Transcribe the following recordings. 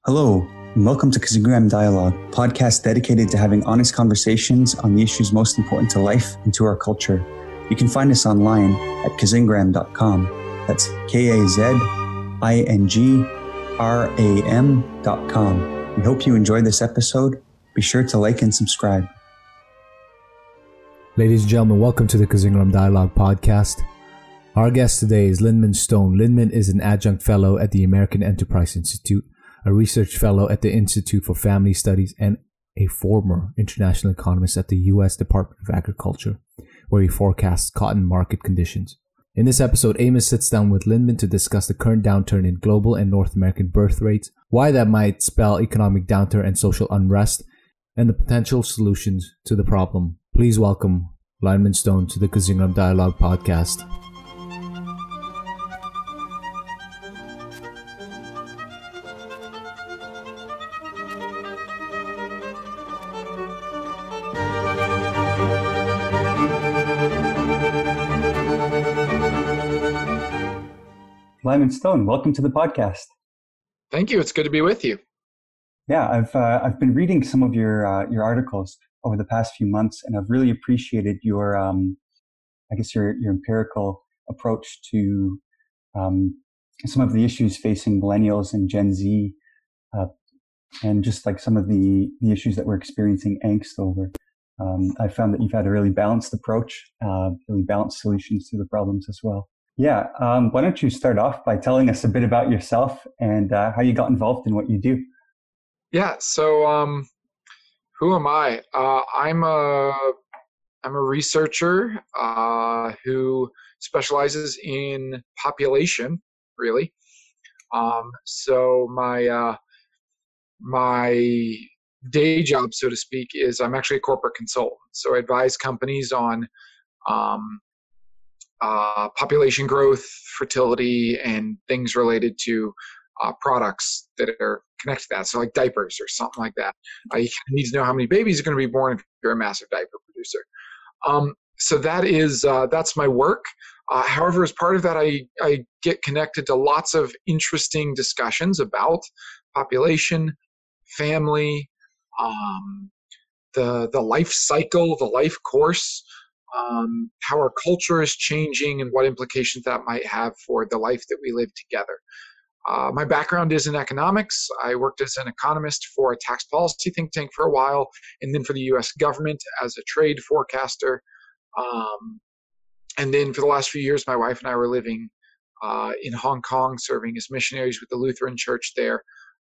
Hello, and welcome to Kazingram Dialogue, a podcast dedicated to having honest conversations on the issues most important to life and to our culture. You can find us online at kazingram.com. That's KAZINGRAM.com. We hope you enjoyed this episode. Be sure to like and subscribe. Ladies and gentlemen, welcome to the Kazingram Dialogue podcast. Our guest today is Lindman Stone. Lindman is an adjunct fellow at the American Enterprise Institute, a research fellow at the Institute for Family Studies, and a former international economist at the U.S. Department of Agriculture, where he forecasts cotton market conditions. In this episode, Amos sits down with Lindman to discuss the current downturn in global and North American birth rates, why that might spell economic downturn and social unrest, and the potential solutions to the problem. Please welcome Lindman Stone to the Kazingram Dialogue podcast. Lindman Stone, welcome to the podcast. Thank you. It's good to be with you. Yeah, I've been reading some of your articles over the past few months, and I've really appreciated your your empirical approach to some of the issues facing millennials and Gen Z, and just like some of the issues that we're experiencing angst over. I found that you've had a really balanced approach, really balanced solutions to the problems as well. Yeah, why don't you start off by telling us a bit about yourself and how you got involved in what you do? Yeah, so who am I? I'm a researcher who specializes in population, really. So my day job, so to speak, is I'm actually a corporate consultant. So I advise companies on population growth, fertility, and things related to products that are connected to that. So like diapers or something like that. You need to know how many babies are going to be born if you're a massive diaper producer. So that's my work. However, as part of that, I get connected to lots of interesting discussions about population, family, the life cycle, the life course, how our culture is changing and what implications that might have for the life that we live together. My background is in economics. I worked as an economist for a tax policy think tank for a while, and then for the U.S. government as a trade forecaster. And then for the last few years, my wife and I were living in Hong Kong, serving as missionaries with the Lutheran Church there.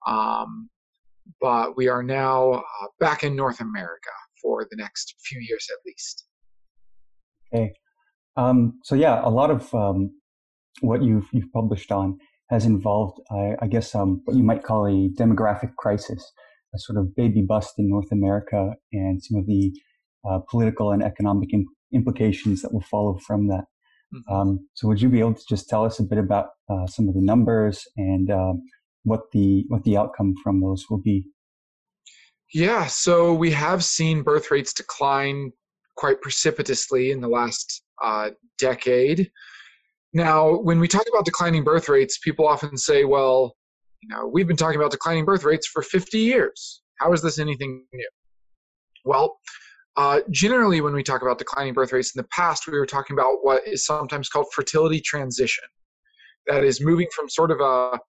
But we are now back in North America for the next few years at least. Okay. So yeah, a lot of what you've published on has involved, I guess, what you might call a demographic crisis, a sort of baby bust in North America, and some of the political and economic implications that will follow from that. Mm-hmm. So would you be able to just tell us a bit about some of the numbers and what the outcome from those will be? Yeah, so we have seen birth rates decline quite precipitously in the last decade. Now, when we talk about declining birth rates, people often say, well, we've been talking about declining birth rates for 50 years. How is this anything new? Well, generally, when we talk about declining birth rates in the past, we were talking about what is sometimes called fertility transition. That is moving from sort of a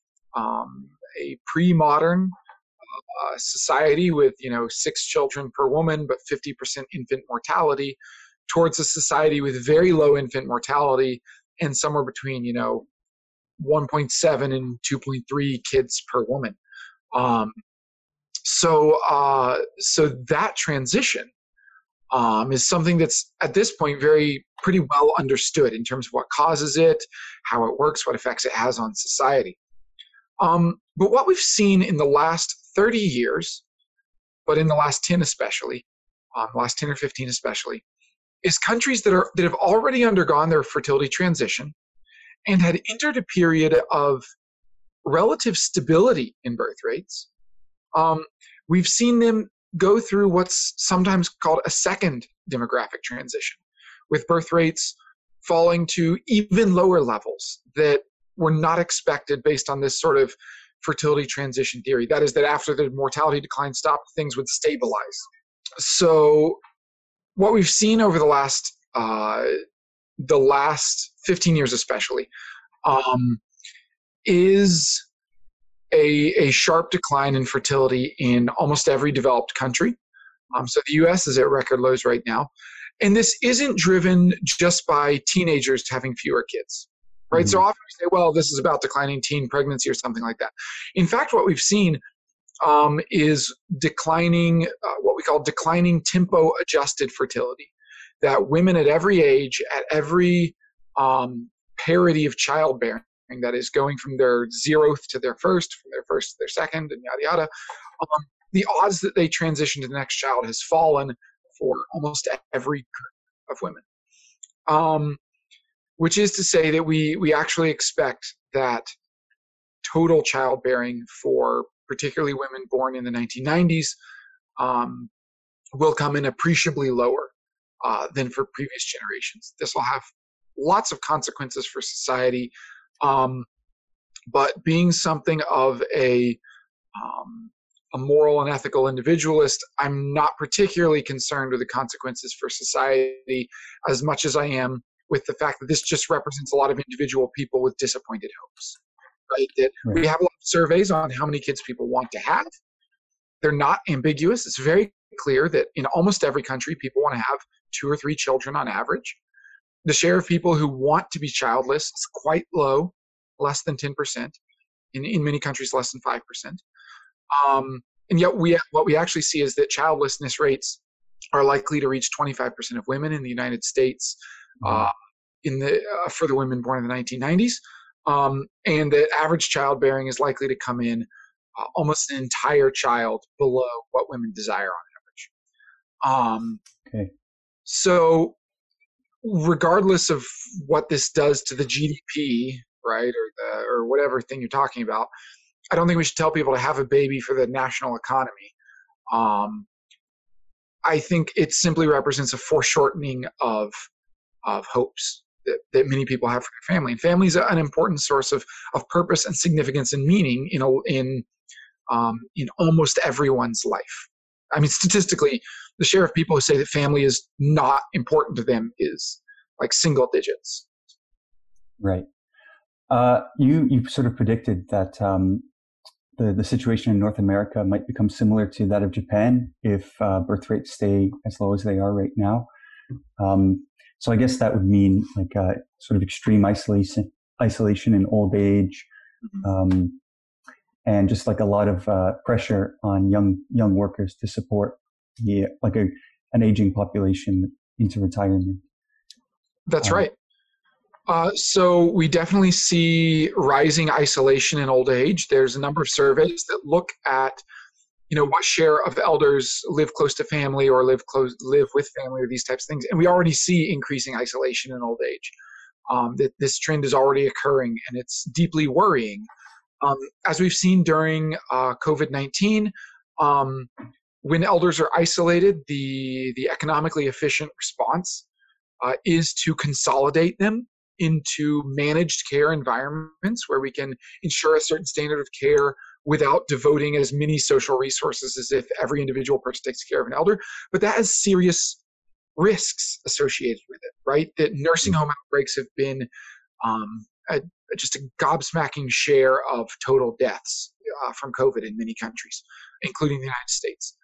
pre-modern society with 6 children per woman, but 50% infant mortality, towards a society with very low infant mortality and somewhere between 1.7 and 2.3 kids per woman. So that transition is something that's at this point pretty well understood in terms of what causes it, how it works, what effects it has on society. But what we've seen in the last 30 years, but in the last 10 especially, last 10 or 15 especially, is countries that have already undergone their fertility transition and had entered a period of relative stability in birth rates. We've seen them go through what's sometimes called a second demographic transition, with birth rates falling to even lower levels that were not expected based on this sort of fertility transition theory. That is, that after the mortality decline stopped, things would stabilize. So what we've seen over the last 15 years especially, is a sharp decline in fertility in almost every developed country. So the US is at record lows right now. And this isn't driven just by teenagers having fewer kids, right? Mm-hmm. So often we say, well, this is about declining teen pregnancy or something like that. In fact, what we've seen is declining, what we call declining tempo-adjusted fertility, that women at every age, at every parity of childbearing, that is going from their 0th to their first, from their first to their second, and yada, yada, the odds that they transition to the next child has fallen for almost every group of women. Which is to say that we actually expect that total childbearing for particularly women born in the 1990s will come in appreciably lower than for previous generations. This will have lots of consequences for society, but being something of a moral and ethical individualist, I'm not particularly concerned with the consequences for society as much as I am with the fact that this just represents a lot of individual people with disappointed hopes, right? That right. We have a lot of surveys on how many kids people want to have. They're not ambiguous. It's very clear that in almost every country, people want to have 2 or 3 children on average. The share of people who want to be childless is quite low, less than 10%. In many countries, less than 5%. And yet what we actually see is that childlessness rates are likely to reach 25% of women in the United States for the women born in the 1990s. And that average childbearing is likely to come in almost an entire child below what women desire on average. Okay. So regardless of what this does to the GDP, right, or whatever thing you're talking about, I don't think we should tell people to have a baby for the national economy. I think it simply represents a foreshortening of hopes that many people have for their family. And family is an important source of purpose and significance and meaning in almost everyone's life. I mean, statistically, the share of people who say that family is not important to them is like single digits. Right. You sort of predicted that the situation in North America might become similar to that of Japan if birth rates stay as low as they are right now. So I guess that would mean like sort of extreme isolation in old age, and just like a lot of pressure on young workers to support an aging population into retirement. That's right. So we definitely see rising isolation in old age. There's a number of surveys that look at, what share of elders live close to family or live with family or these types of things. And we already see increasing isolation in old age. That this trend is already occurring, and it's deeply worrying. As we've seen during COVID-19, when elders are isolated, the economically efficient response is to consolidate them into managed care environments where we can ensure a certain standard of care without devoting as many social resources as if every individual person takes care of an elder. But that has serious risks associated with it, right? That nursing home outbreaks have been just a gobsmacking share of total deaths from COVID in many countries, including the United States.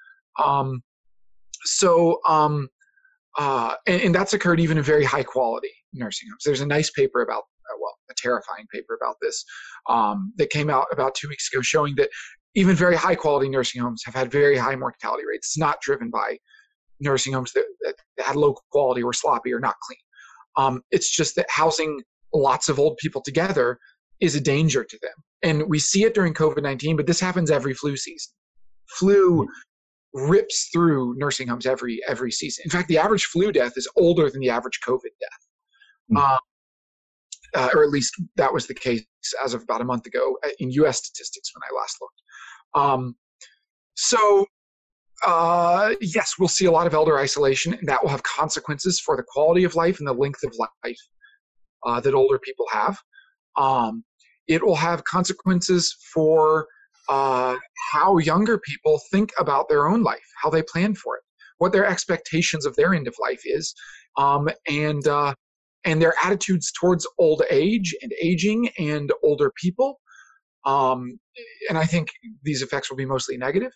And that's occurred even in very high quality nursing homes. There's a nice paper about, a terrifying paper about this that came out about 2 weeks ago showing that even very high quality nursing homes have had very high mortality rates. It's not driven by nursing homes that had low quality or sloppy or not clean. It's just that housing lots of old people together is a danger to them. And we see it during COVID-19, but this happens every flu season. Flu rips through nursing homes every season. In fact, the average flu death is older than the average COVID death. Or at least that was the case as of about a month ago in U.S. statistics when I last looked. Yes, we'll see a lot of elder isolation, and that will have consequences for the quality of life and the length of life that older people have. it will have consequences for how younger people think about their own life, how they plan for it, what their expectations of their end of life is, and their attitudes towards old age and aging and older people. And I think these effects will be mostly negative.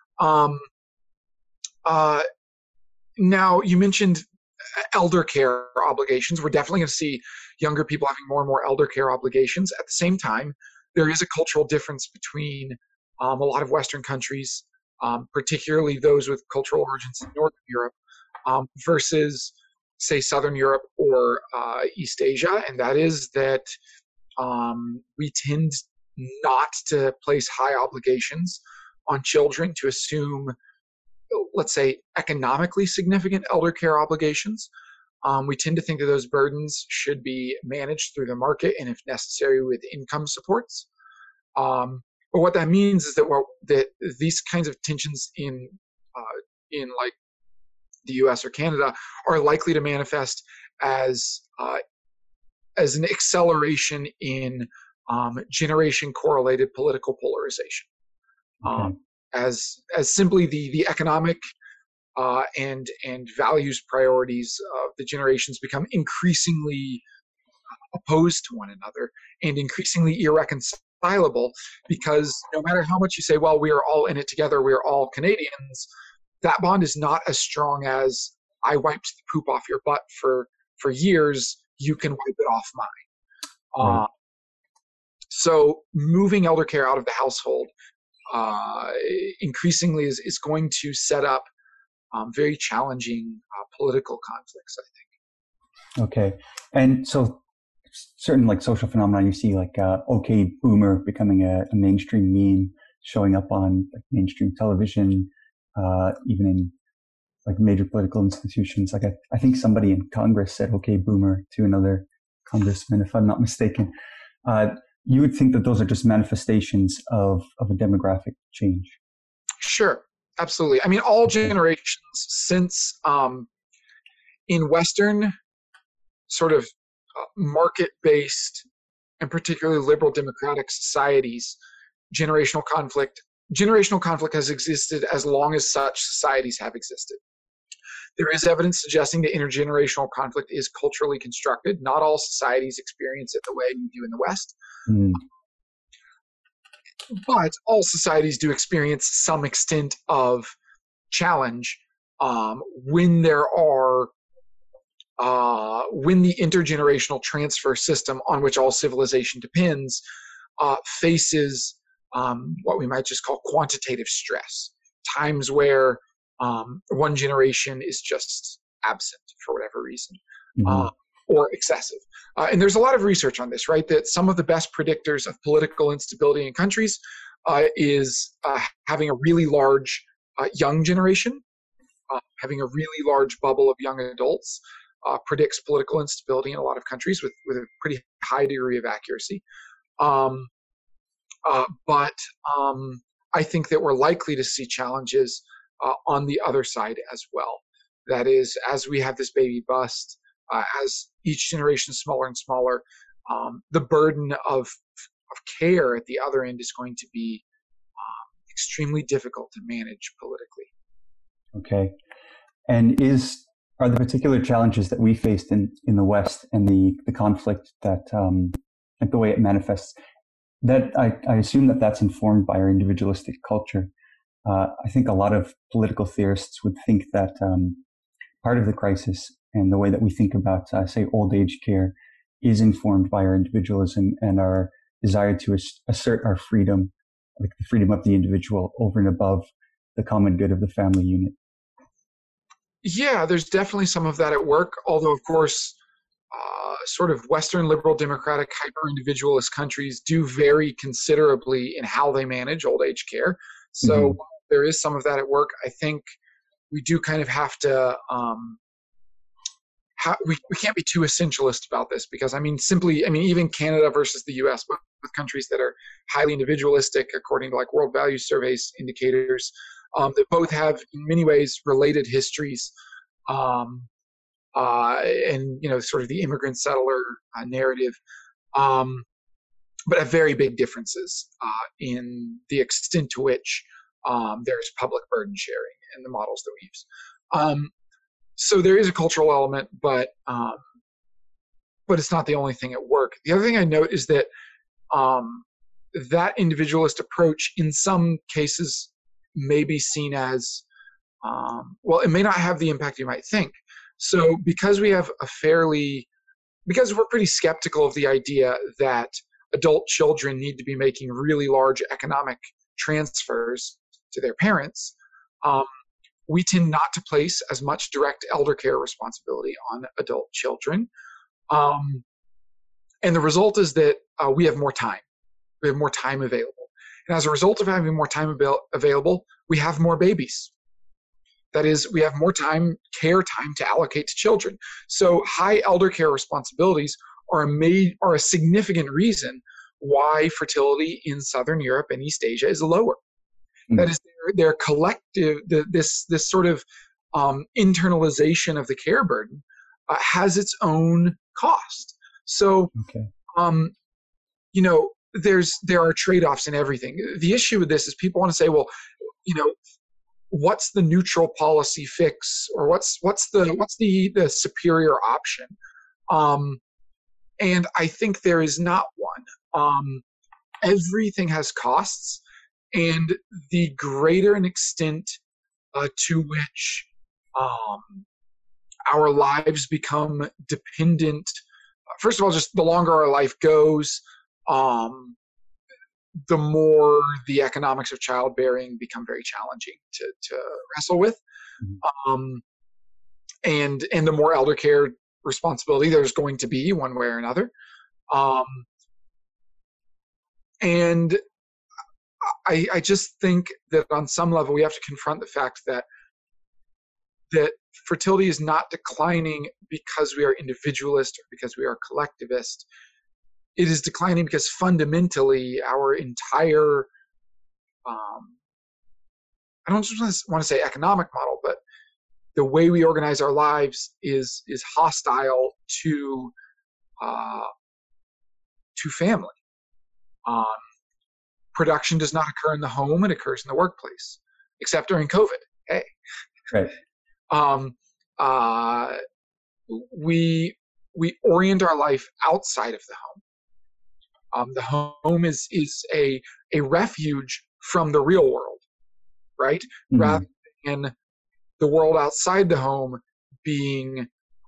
Now, you mentioned elder care obligations. We're definitely going to see younger people having more and more elder care obligations. At the same time, there is a cultural difference between a lot of Western countries, particularly those with cultural origins in Northern Europe, versus, say, Southern Europe or East Asia, and that is that we tend not to place high obligations on children to assume, let's say, economically significant elder care obligations. We tend to think that those burdens should be managed through the market and, if necessary, with income supports. But what that means is that these kinds of tensions in like the U.S. or Canada are likely to manifest as an acceleration in generation correlated political polarization. Okay. As simply the economic and values priorities of the generations become increasingly opposed to one another and increasingly irreconcilable, because no matter how much you say, well, we are all in it together, we are all Canadians, that bond is not as strong as I wiped the poop off your butt for years, you can wipe it off mine. Right. So moving elder care out of the household increasingly is going to set up very challenging political conflicts, I think. Okay. And so certain like social phenomena you see, like okay boomer becoming a mainstream meme, showing up on like mainstream television, even in like major political institutions. Like I think somebody in Congress said okay boomer to another congressman, if I'm not mistaken. You would think that those are just manifestations of a demographic change. Sure, absolutely. I mean, all generations since in Western sort of market-based and particularly liberal democratic societies, generational conflict has existed as long as such societies have existed. There is evidence suggesting that intergenerational conflict is culturally constructed. Not all societies experience it the way we do in the West. But all societies do experience some extent of challenge when the intergenerational transfer system on which all civilization depends faces what we might just call quantitative stress, times where one generation is just absent for whatever reason, or excessive. And there's a lot of research on this, right? That some of the best predictors of political instability in countries is having a really large young generation, having a really large bubble of young adults predicts political instability in a lot of countries with a pretty high degree of accuracy. But I think that we're likely to see challenges on the other side as well. That is, as we have this baby bust, as each generation is smaller and smaller, the burden of care at the other end is going to be extremely difficult to manage politically. Okay. And are the particular challenges that we faced in the West and the conflict that and the way it manifests, that I assume that's informed by our individualistic culture. I think a lot of political theorists would think that part of the crisis and the way that we think about, say, old age care is informed by our individualism and our desire to assert our freedom, like the freedom of the individual over and above the common good of the family unit. Yeah, there's definitely some of that at work, although, of course, sort of Western liberal democratic hyper-individualist countries do vary considerably in how they manage old age care. So while there is some of that at work, I think we do kind of have to we can't be too essentialist about this, because even Canada versus the US, both countries that are highly individualistic according to like World Values Surveys indicators, that both have in many ways related histories, and sort of the immigrant settler narrative. but have very big differences in the extent to which there's public burden sharing in the models that we use. So there is a cultural element, but it's not the only thing at work. The other thing I note is that that individualist approach in some cases may be seen as, well, it may not have the impact you might think. So because we're pretty skeptical of the idea that adult children need to be making really large economic transfers to their parents, we tend not to place as much direct elder care responsibility on adult children. And the result is that we have more time. We have more time available. And as a result of having more time available, we have more babies. That is, we have more time to allocate to children. So high elder care responsibilities are a significant reason why fertility in Southern Europe and East Asia is lower. Mm-hmm. That is, their collective, this sort of internalization of the care burden has its own cost. So, there are trade-offs in everything. The issue with this is people want to say, well, what's the neutral policy fix, or what's the superior option? And I think there is not one. Everything has costs, and the greater an extent to which our lives become dependent. First of all, just the longer our life goes, the more the economics of childbearing become very challenging to wrestle with, and the more elder care responsibility there's going to be one way or another. And I just think that on some level we have to confront the fact that fertility is not declining because we are individualist or because we are collectivist. It is declining because fundamentally our entire, I don't just want to say economic model, but the way we organize our lives is hostile to family. Production does not occur in the home; it occurs in the workplace, except during COVID. Hey, right. We orient our life outside of the home. The home is a refuge from the real world, right? Mm-hmm. Rather than the world outside the home being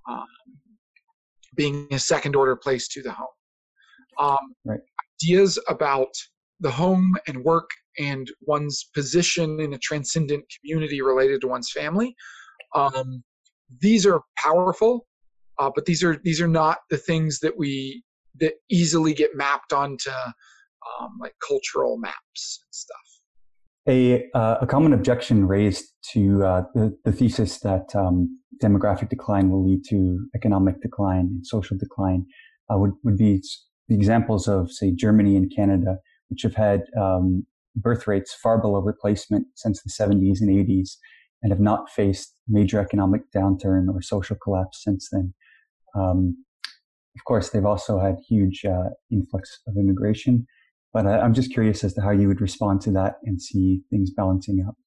a second order place to the home. Right. Ideas about the home and work and one's position in a transcendent community related to one's family, these are powerful, but these are not the things that easily get mapped onto like cultural maps and stuff. A common objection raised to the thesis that demographic decline will lead to economic decline and social decline would be the examples of, say, Germany and Canada, which have had birth rates far below replacement since the 70s and 80s and have not faced major economic downturn or social collapse since then. Of course, they've also had huge influx of immigration, but I'm just curious as to how you would respond to that and see things balancing out.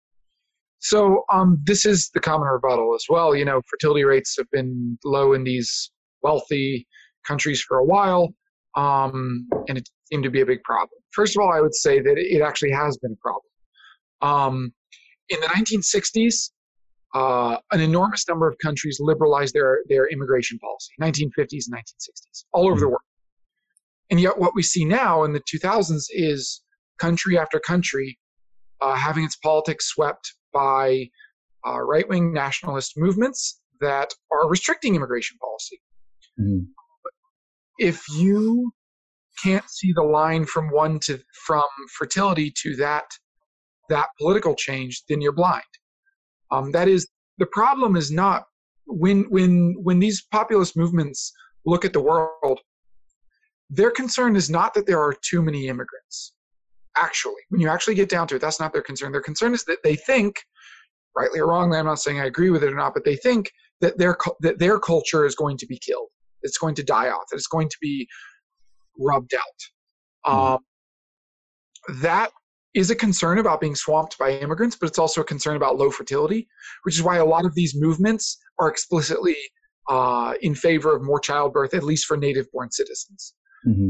So this is the common rebuttal as well. Fertility rates have been low in these wealthy countries for a while, and it seemed to be a big problem. First of all, I would say that it actually has been a problem. In the 1960s, an enormous number of countries liberalized their immigration policy, 1950s and 1960s, all over the world. And yet what we see now in the 2000s is country after country having its politics swept by right-wing nationalist movements that are restricting immigration policy. Mm-hmm. If you can't see the line from fertility to that political change, then you're blind. That is, the problem is not when these populist movements look at the world, their concern is not that there are too many immigrants. Actually, when you actually get down to it, that's not their concern. Their concern is that they think, rightly or wrongly, I'm not saying I agree with it or not, but they think that their culture is going to be killed. It's going to die off. That it's going to be rubbed out. Um, that is a concern about being swamped by immigrants, but it's also a concern about low fertility, which is why a lot of these movements are explicitly in favor of more childbirth, at least for native-born citizens. Mm-hmm.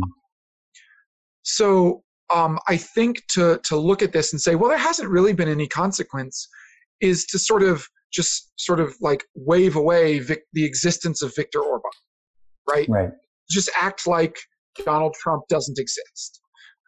So I think to look at this and say, well, there hasn't really been any consequence, is to sort of like wave away the existence of Viktor Orban, right? Right. Just act like Donald Trump doesn't exist.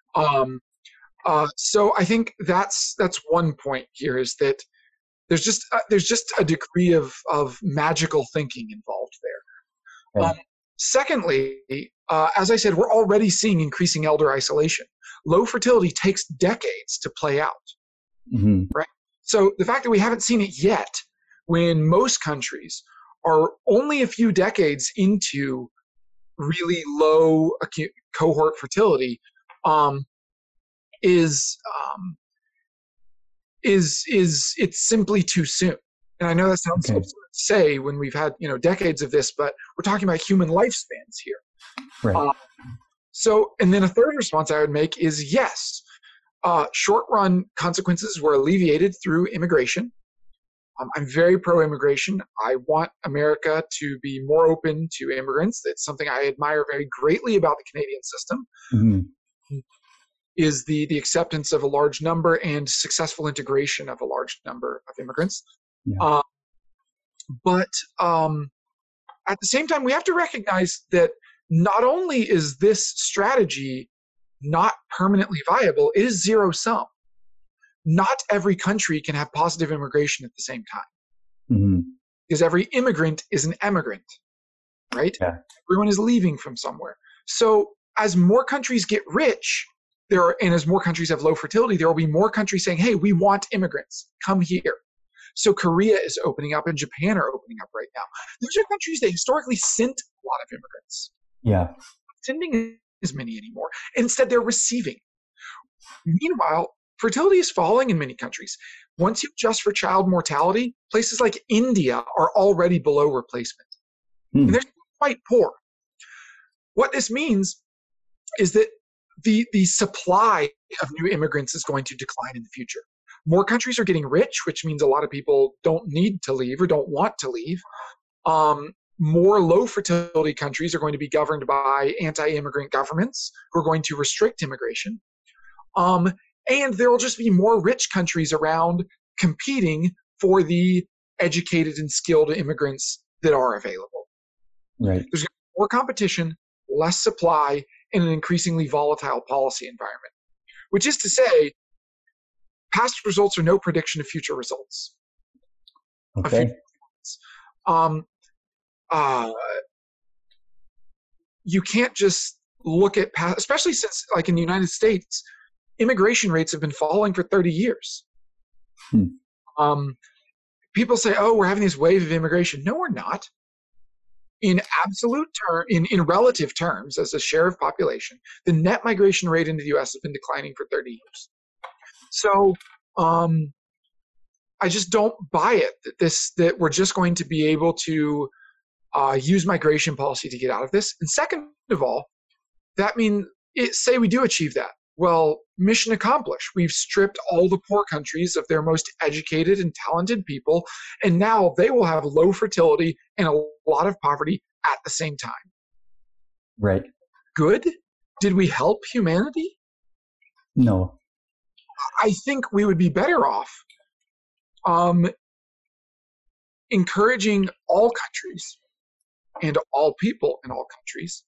So I think that's one point here, is that there's just a degree of magical thinking involved there. Right. Secondly, as I said, we're already seeing increasing elder isolation. Low fertility takes decades to play out, Mm-hmm. right? So the fact that we haven't seen it yet, when most countries are only a few decades into really low acute cohort fertility, is it's simply too soon. And I know that sounds Okay. absurd to say when we've had decades of this, but we're talking about human lifespans here. Right. So, and then a third response I would make is yes, short-run consequences were alleviated through immigration. I'm very pro-immigration. I want America to be more open to immigrants. That's something I admire very greatly about the Canadian system. Mm-hmm. Is the acceptance of a large number and successful integration of a large number of immigrants. Yeah. But at the same time, we have to recognize that not only is this strategy not permanently viable, it is zero-sum. Not every country can have positive immigration at the same time. Mm-hmm. Because every immigrant is an emigrant, right? Yeah. Everyone is leaving from somewhere. So as more countries get rich, and as more countries have low fertility, there will be more countries saying, hey, we want immigrants, come here. So Korea is opening up and Japan are opening up right now. Those are countries that historically sent a lot of immigrants. Yeah. Not sending as many anymore. Instead, they're receiving. Meanwhile, fertility is falling in many countries. Once you adjust for child mortality, places like India are already below replacement. And they're quite poor. What this means is that the supply of new immigrants is going to decline in the future. More countries are getting rich, which means a lot of people don't need to leave or don't want to leave. More low fertility countries are going to be governed by anti-immigrant governments who are going to restrict immigration. And there will just be more rich countries around competing for the educated and skilled immigrants that are available. Right. There's going to be more competition, less supply, and an increasingly volatile policy environment. Which is to say, past results are no prediction of future results. Okay. You can't just look at past, especially since, like in the United States, immigration rates have been falling for 30 years. People say, oh, we're having this wave of immigration. No, we're not. In absolute in relative terms, as a share of population, the net migration rate into the U.S. has been declining for 30 years. So I just don't buy it that we're just going to be able to use migration policy to get out of this. And second of all, that means say we do achieve that. Well, mission accomplished. We've stripped all the poor countries of their most educated and talented people, and now they will have low fertility and a lot of poverty at the same time. Right. Good? Did we help humanity? No. I think we would be better off encouraging all countries and all people in all countries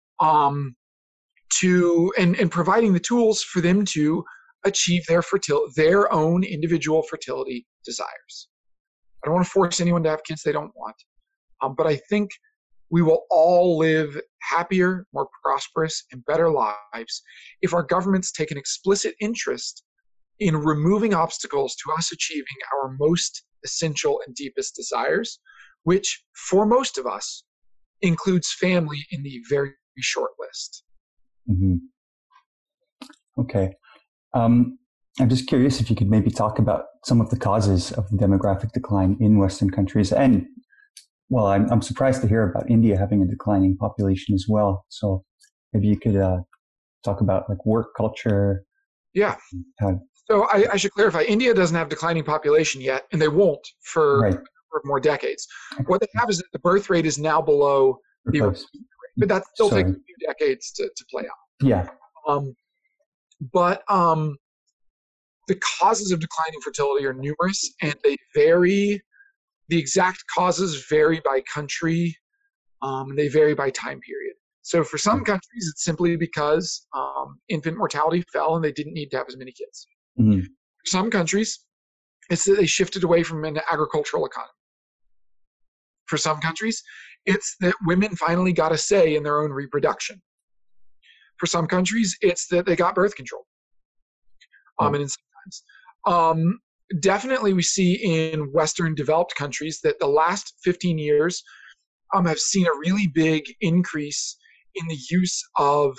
and providing the tools for them to achieve their own individual fertility desires. I don't want to force anyone to have kids they don't want, but I think we will all live happier, more prosperous, and better lives if our governments take an explicit interest in removing obstacles to us achieving our most essential and deepest desires, which for most of us includes family in the very short list. Mm-hmm. Okay. I'm just curious if you could maybe talk about some of the causes of the demographic decline in Western countries. And, well, I'm surprised to hear about India having a declining population as well. So maybe you could talk about like work culture. Yeah. So I should clarify, India doesn't have declining population yet, and they won't for Right. a number of more decades. What they have is that the birth rate is now below the Replace. rate, but that still Sorry. takes a few decades to play out. Yeah. But the causes of declining fertility are numerous, and they vary. The exact causes vary by country, and they vary by time period. So for some countries, it's simply because infant mortality fell and they didn't need to have as many kids. Mm-hmm. For some countries, it's that they shifted away from an agricultural economy. For some countries, it's that women finally got a say in their own reproduction. For some countries, it's that they got birth control. And in sometimes, definitely we see in Western developed countries that the last 15 years have seen a really big increase in the use of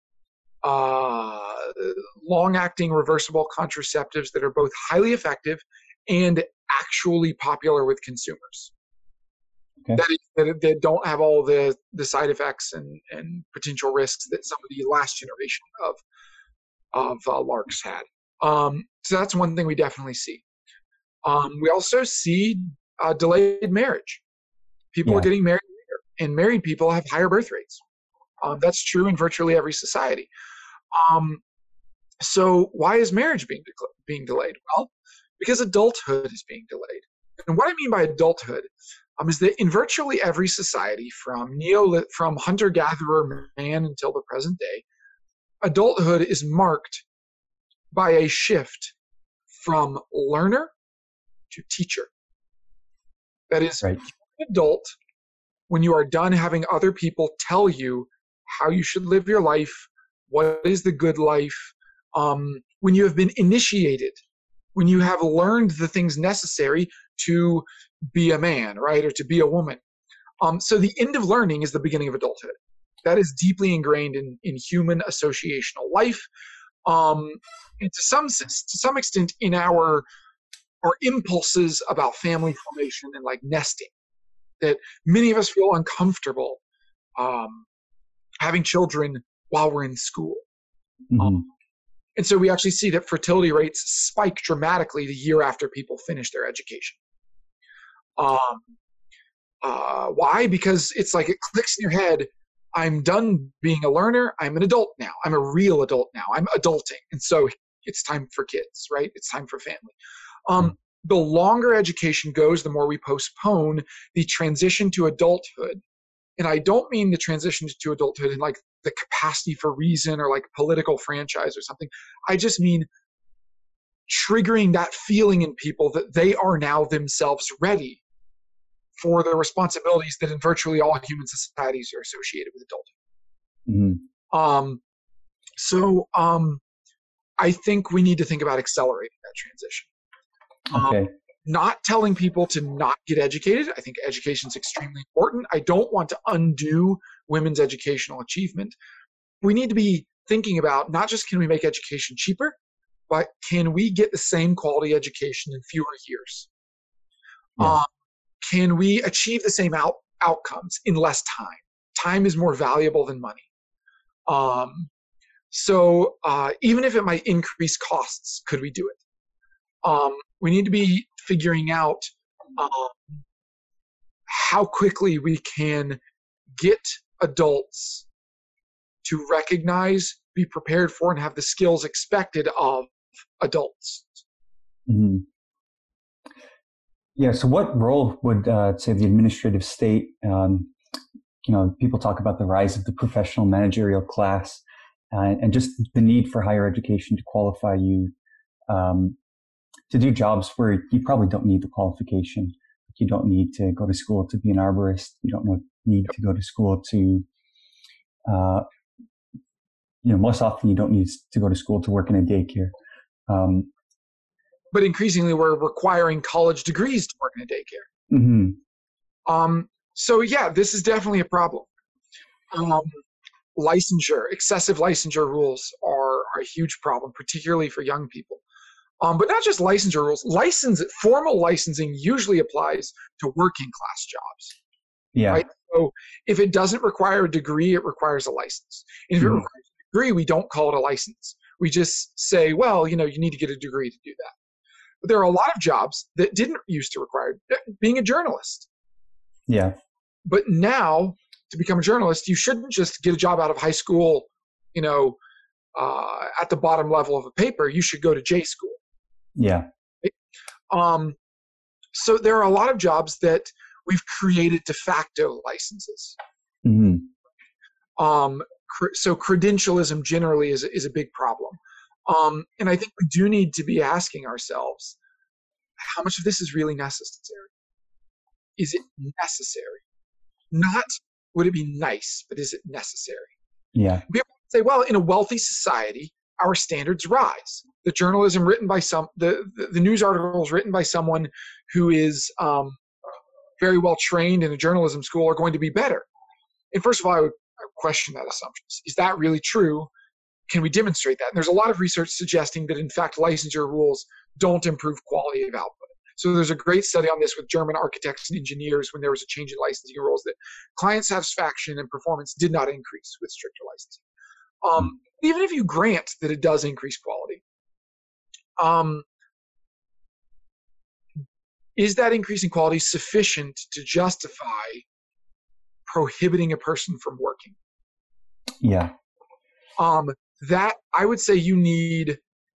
long-acting reversible contraceptives that are both highly effective and actually popular with consumers. Okay. That don't have all the side effects and potential risks that some of the last generation of LARCs had. So that's one thing we definitely see. We also see delayed marriage. People are getting married later, and married people have higher birth rates. That's true in virtually every society. So why is marriage being delayed? Well, because adulthood is being delayed. And what I mean by adulthood is that in virtually every society, from hunter-gatherer man until the present day, adulthood is marked by a shift from learner to teacher. That is, right. You're an adult when you are done having other people tell you how you should live your life, what is the good life, when you have been initiated, when you have learned the things necessary to be a man, right, or to be a woman. So the end of learning is the beginning of adulthood. That is deeply ingrained in human associational life, and to some extent in our impulses about family formation and like nesting. That many of us feel uncomfortable having children while we're in school. Mm-hmm. And so we actually see that fertility rates spike dramatically the year after people finish their education. Why? Because it's like it clicks in your head, I'm done being a learner, I'm an adult now. I'm a real adult now. I'm adulting. And so it's time for kids, right? It's time for family. The longer education goes, the more we postpone the transition to adulthood. And I don't mean the transition to adulthood in like the capacity for reason or like political franchise or something. I just mean triggering that feeling in people that they are now themselves ready for the responsibilities that in virtually all human societies are associated with adulthood. Mm-hmm. So I think we need to think about accelerating that transition. Okay. Not telling people to not get educated. I think education is extremely important. I don't want to undo women's educational achievement. We need to be thinking about not just can we make education cheaper, but can we get the same quality education in fewer years? Yeah. Can we achieve the same outcomes in less time? Time is more valuable than money. So even if it might increase costs, could we do it? We need to be figuring out how quickly we can get adults to recognize, be prepared for, and have the skills expected of adults. Mm-hmm. Yeah. So what role would, say, the administrative state, people talk about the rise of the professional managerial class and just the need for higher education to qualify you to do jobs where you probably don't need the qualification. You don't need to go to school to be an arborist. You don't need to go to school to, most often you don't need to go to school to work in a daycare. But increasingly, we're requiring college degrees to work in a daycare. Mm-hmm. So yeah, this is definitely a problem. Excessive licensure rules are a huge problem, particularly for young people. But not just licensure rules. Formal licensing usually applies to working class jobs. Yeah. Right? So if it doesn't require a degree, it requires a license. And if it requires a degree, we don't call it a license. We just say, well, you need to get a degree to do that. But there are a lot of jobs that didn't used to require being a journalist. Yeah. But now, to become a journalist, you shouldn't just get a job out of high school, at the bottom level of a paper. You should go to J school. Yeah. So there are a lot of jobs that we've created de facto licenses. Mm-hmm. So credentialism generally is a big problem. And I think we do need to be asking ourselves, how much of this is really necessary? Is it necessary? Not would it be nice, but is it necessary? Yeah. People say, well, in a wealthy society, our standards rise. The journalism written by the news articles written by someone who is very well trained in a journalism school are going to be better. And first of all, I would question that assumption. Is that really true? Can we demonstrate that? And there's a lot of research suggesting that, in fact, licensure rules don't improve quality of output. So there's a great study on this with German architects and engineers when there was a change in licensing rules that client satisfaction and performance did not increase with stricter licensing. Even if you grant that it does increase quality, is that increase in quality sufficient to justify prohibiting a person from working? Yeah. That I would say you need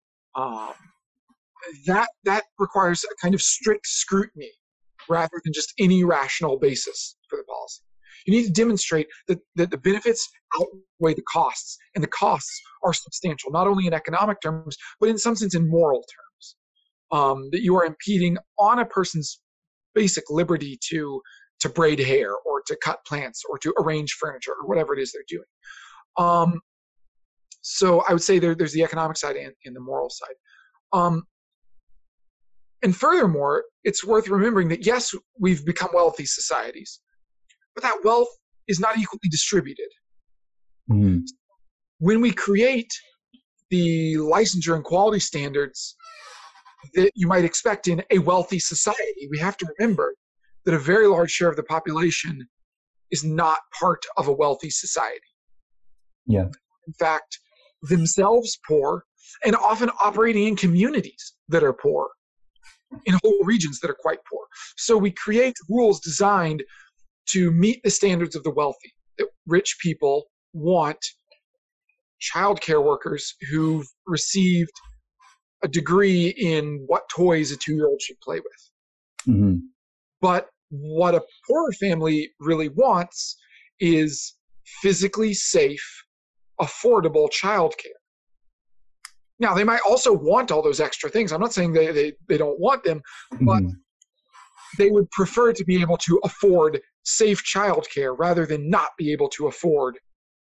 that requires a kind of strict scrutiny rather than just any rational basis for the policy. You need to demonstrate that the benefits outweigh the costs, and the costs are substantial, not only in economic terms, but in some sense in moral terms. That you are impeding on a person's basic liberty to braid hair or to cut plants or to arrange furniture or whatever it is they're doing. So I would say there's the economic side and the moral side. And furthermore, it's worth remembering that, yes, we've become wealthy societies, but that wealth is not equally distributed. Mm-hmm. When we create the licensure and quality standards that you might expect in a wealthy society, we have to remember that a very large share of the population is not part of a wealthy society. Yeah. In fact, themselves poor and often operating in communities that are poor, in whole regions that are quite poor. So we create rules designed to meet the standards of the wealthy, that rich people want childcare workers who've received a degree in what toys a 2-year-old should play with. Mm-hmm. But what a poorer family really wants is physically safe, affordable childcare. Now, they might also want all those extra things. I'm not saying they don't want them, but they would prefer to be able to afford safe childcare rather than not be able to afford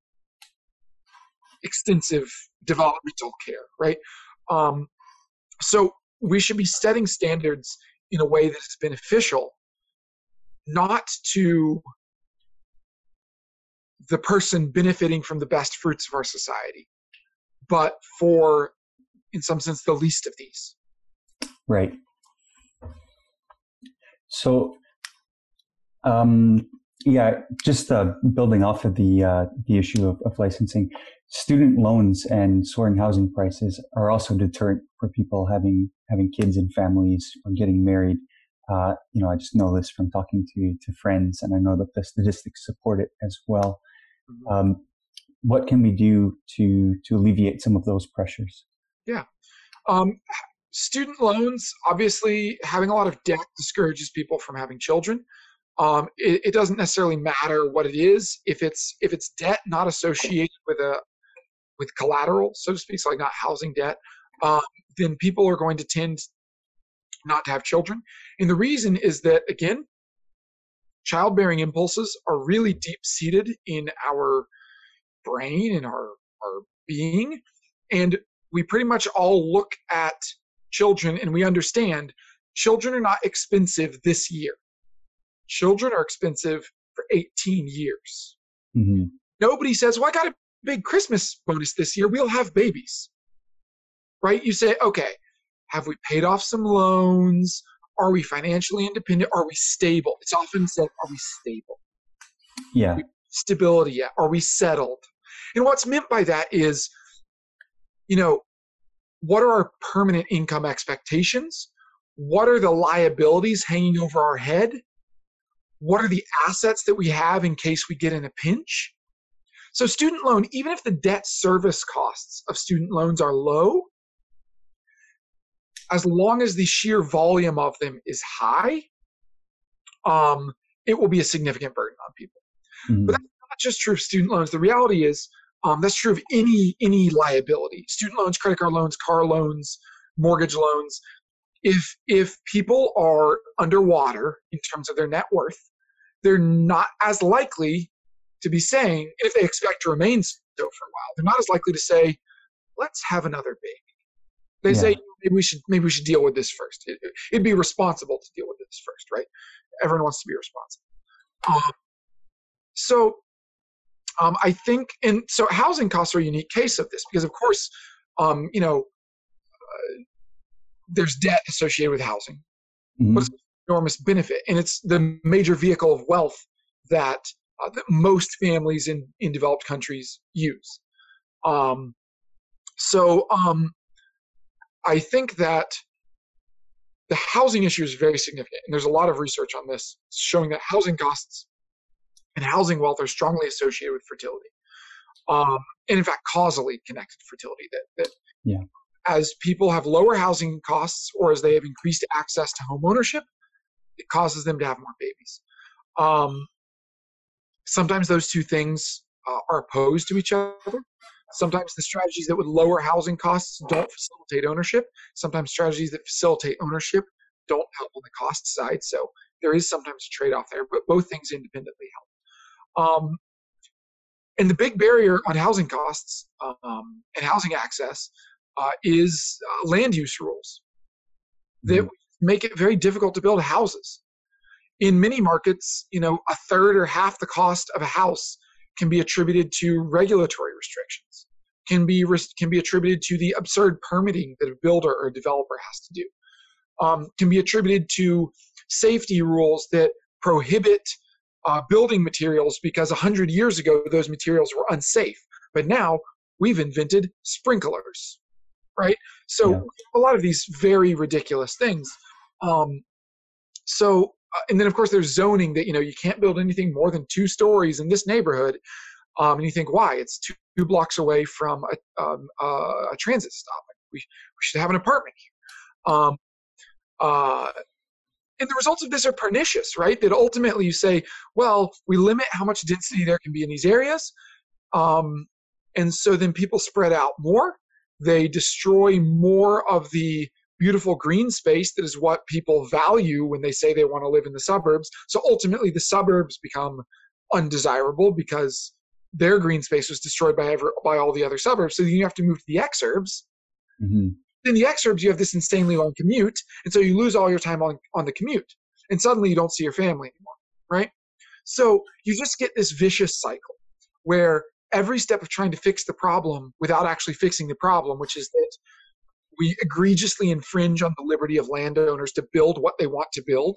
extensive developmental care, right? So we should be setting standards in a way that is beneficial, not to the person benefiting from the best fruits of our society, but for, in some sense, the least of these. Right. So, just building off of the issue of licensing, student loans and soaring housing prices are also a deterrent for people having kids and families or getting married. I just know this from talking to friends, and I know that the statistics support it as well. What can we do to alleviate some of those pressures? Yeah. Student loans, obviously, having a lot of debt discourages people from having children. It doesn't necessarily matter what it is. If it's debt not associated with collateral, so to speak, so like not housing debt, then people are going to tend not to have children. And the reason is that, again, childbearing impulses are really deep-seated in our brain and our being. And we pretty much all look at children and we understand children are not expensive this year. Children are expensive for 18 years. Mm-hmm. Nobody says, well, I got a big Christmas bonus this year. We'll have babies. Right? You say, okay, have we paid off some loans? Are we financially independent? Are we stable? It's often said, are we stable? Yeah. Stability yet? Are we settled? And what's meant by that is, what are our permanent income expectations? What are the liabilities hanging over our head? What are the assets that we have in case we get in a pinch? So student loan, even if the debt service costs of student loans are low, as long as the sheer volume of them is high, it will be a significant burden on people. Mm-hmm. But that's not just true of student loans. The reality is that's true of any liability. Student loans, credit card loans, car loans, mortgage loans. If people are underwater in terms of their net worth, they're not as likely to be saying, if they expect to remain so for a while, they're not as likely to say, let's have another baby. They say, maybe we should deal with this first. It'd be responsible to deal with this first, right? Everyone wants to be responsible. I think, and so housing costs are a unique case of this because, of course, there's debt associated with housing, mm-hmm. but it's an enormous benefit, and it's the major vehicle of wealth that most families in developed countries use. I think that the housing issue is very significant, and there's a lot of research on this showing that housing costs and housing wealth are strongly associated with fertility, and in fact, causally connected to fertility. That as people have lower housing costs or as they have increased access to home ownership, it causes them to have more babies. Sometimes those two things are opposed to each other. Sometimes the strategies that would lower housing costs don't facilitate ownership. Sometimes strategies that facilitate ownership don't help on the cost side. So there is sometimes a trade-off there, but both things independently help. And the big barrier on housing costs and housing access is land use rules that make it very difficult to build houses. In many markets, a third or half the cost of a house can be attributed to regulatory restrictions, can be attributed to the absurd permitting that a builder or a developer has to do, can be attributed to safety rules that prohibit building materials because 100 years ago those materials were unsafe, but now we've invented sprinklers, right? So a lot of these very ridiculous things. And then, of course, there's zoning that, you can't build anything more than 2 stories in this neighborhood. And you think, why? It's 2 blocks away from a transit stop. We should have an apartment here. And the results of this are pernicious, right? That ultimately you say, well, we limit how much density there can be in these areas. And so then people spread out more. They destroy more of the beautiful green space that is what people value when they say they want to live in the suburbs. So ultimately the suburbs become undesirable because their green space was destroyed by all the other suburbs. So you have to move to the exurbs. Mm-hmm. In the exurbs, you have this insanely long commute. And so you lose all your time on the commute. And suddenly you don't see your family anymore, right? So you just get this vicious cycle where every step of trying to fix the problem without actually fixing the problem, which is that we egregiously infringe on the liberty of landowners to build what they want to build.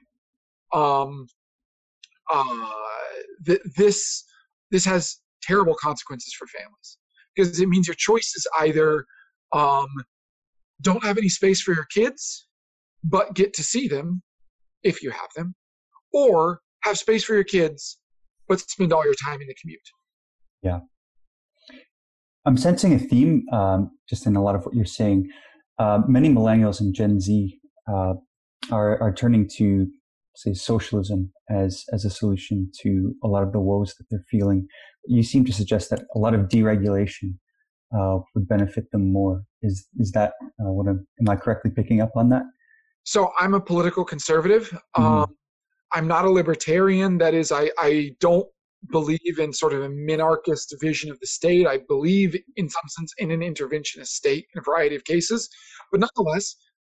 This has terrible consequences for families because it means your choices either don't have any space for your kids, but get to see them if you have them, or have space for your kids, but spend all your time in the commute. Yeah. I'm sensing a theme just in a lot of what you're saying. Many millennials and Gen Z are turning to, say, socialism as a solution to a lot of the woes that they're feeling. You seem to suggest that a lot of deregulation would benefit them more. Is that am I correctly picking up on that? So I'm a political conservative. Mm-hmm. I'm not a libertarian. That is, I don't believe in sort of a minarchist vision of the state. I believe in some sense in an interventionist state in a variety of cases, but nonetheless,